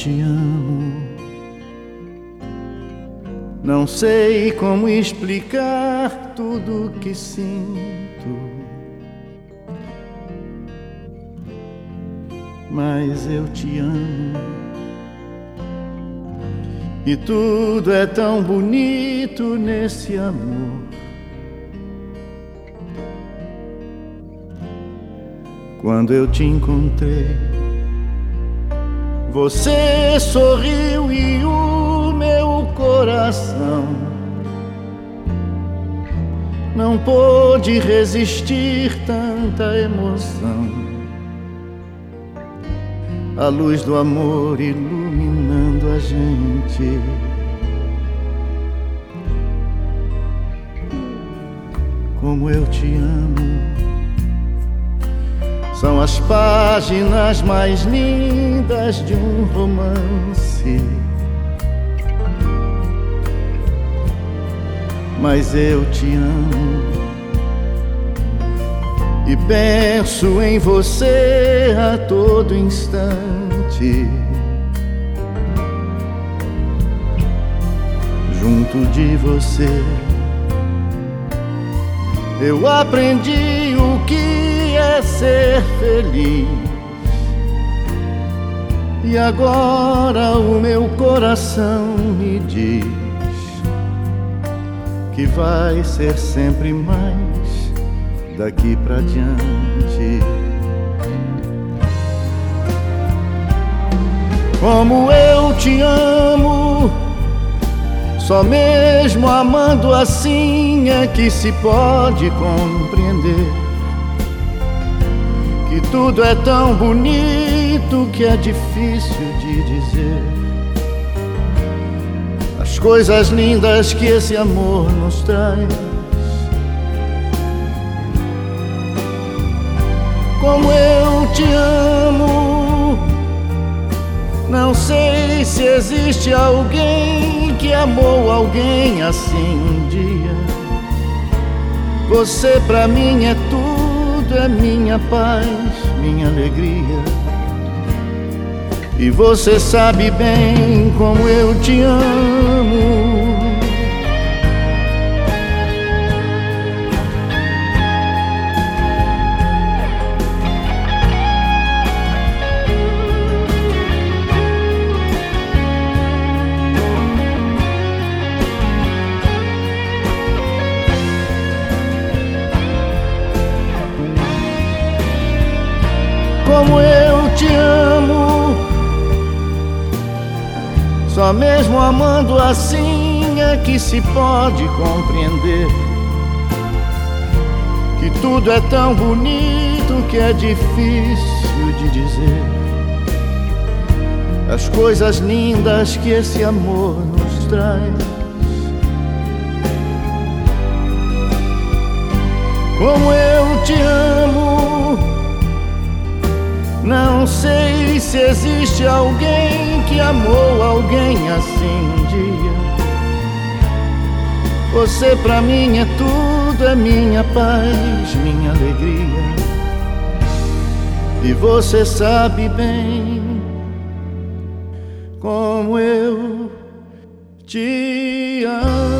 te amo. Não sei como explicar tudo que sinto, mas eu te amo. E tudo é tão bonito nesse amor. Quando eu te encontrei, você sorriu e o meu coração não pôde resistir tanta emoção. A luz do amor iluminando a gente. Como eu te amo. São as páginas mais lindas de um romance. Mas eu te amo e penso em você a todo instante. Junto de você eu aprendi o que é ser feliz. E agora o meu coração me diz que vai ser sempre mais daqui pra diante. Como eu te amo, só mesmo amando assim é que se pode compreender que tudo é tão bonito que é difícil de dizer. As coisas lindas que esse amor nos traz. Como eu te amo, não sei se existe alguém que amou alguém assim um dia. Você pra mim é tudo, é minha paz, minha alegria. E você sabe bem como eu te amo. Como eu te amo, só mesmo amando assim é que se pode compreender que tudo é tão bonito que é difícil de dizer. As coisas lindas que esse amor nos traz. Como eu te amo, não sei se existe alguém que amou alguém assim um dia. Você pra mim é tudo, é minha paz, minha alegria. E você sabe bem como eu te amo.